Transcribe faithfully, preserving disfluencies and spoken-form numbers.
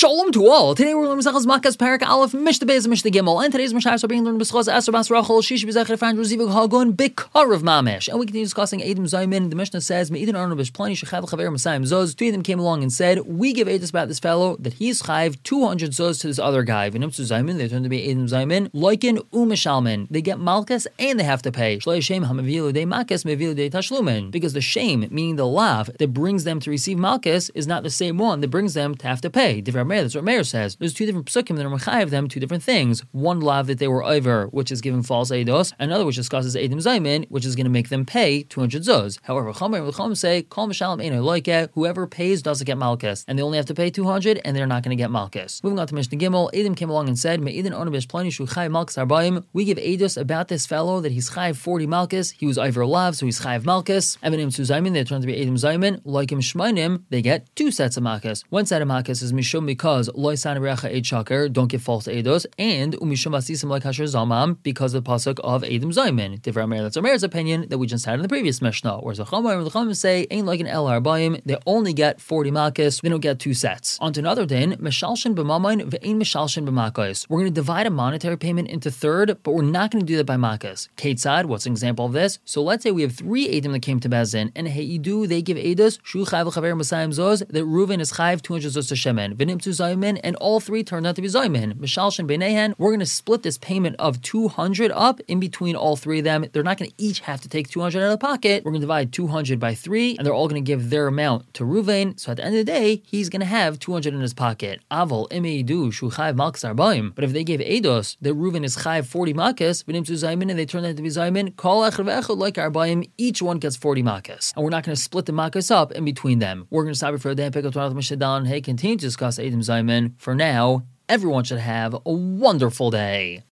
Shalom to all. Today we're learning Masechus Makkos Parak Aleph Mishnah Beis Mishnah Gimel, and today's Mishnah are being learned B'schos Asher Bas Rachel Shish B'Zechar Fan Ruzivuk Hagun B'Karav Mamish. And we continue discussing Eidim Zaymin. The Mishnah says Me'idin Arnu B'Shplani Shechav Chaver Masayim Zoz. Two of them came along and said, we give Eidim about this fellow that he's chayv two hundred Zoz to this other guy. V'nim to Zaymin, they turn to be Eidim Zaymin. Loikin U'Mishalmin. They get Malchus and they have to pay. Shlei Shem HaMavilu De Malchus Mevilu De Tashlumin. Because the shame, meaning the lav that brings them to receive Malchus, is not the same one that brings them to have to pay. Different Meir, that's what Meir says. There's two different psukim that are mechayev them two different things. One lav that they were over, which is giving false eidos. Another which discusses eidim zaymin, which is going to make them pay two hundred zuz. However, Chomer and Chom say kol mishalem ein loike. Whoever pays doesn't get malchus, and they only have to pay two hundred, and they're not going to get malchus. Moving on to Mishnah Gimel, Eidim came along and said, Me'idin onabish plani shu chayiv malchus arbaim. We give eidos about this fellow that he's chayiv forty malchus. He was over lav, so he's chayiv malchus. Evanim to zaymin, they turn to be eidim zaymin. Like him shmainim, they get two sets of malchus. One set of malchus is mishum because loy san recha eid shaker, don't give false eidos, and umishum asisim like hasher zamam, because of the pasuk of eidim zaymin. Different Meir, that's Meir's opinion that we just had in the previous Mishnah. Whereas the Chomer and the Chom say ain't like an el arbaim, they only get forty malchus, they don't get two sets. On to another din, mishalshin b'mamain ve'ain mishalshin b'makos. We're going to divide a monetary payment into third, but we're not going to do that by makas. Ketzad, what's an example of this? So let's say we have three eidim that came to Bezin, and heidu, they give eidos shu chayv l'chaver masayim zoz, that Reuven is chayv two hundred zoz to shemen, v'nim tu zaymin, and all three turned out to be zaymin. Mishalshin b'neihen, we're going to split this payment of two hundred up in between all three of them. They're not going to each have to take two hundred out of the pocket. We're going to divide two hundred by three, and they're all going to give their amount to Reuven. So at the end of the day, he's going to have two hundred in his pocket. Aval imeidu shu chayv malchus arbaim. But if they gave eidos that Reuven is chayv forty malchus, v'nim tu zaymin, and they turn out to be zaymin, kol echad ve'echad like arbaim, each one gets forty malchus. And we're not going to split the malchus up in between them. We're going to stop it for a day and pick up the Mishnah down. Hey, continue to discuss eidim zaymin. For now, everyone should have a wonderful day.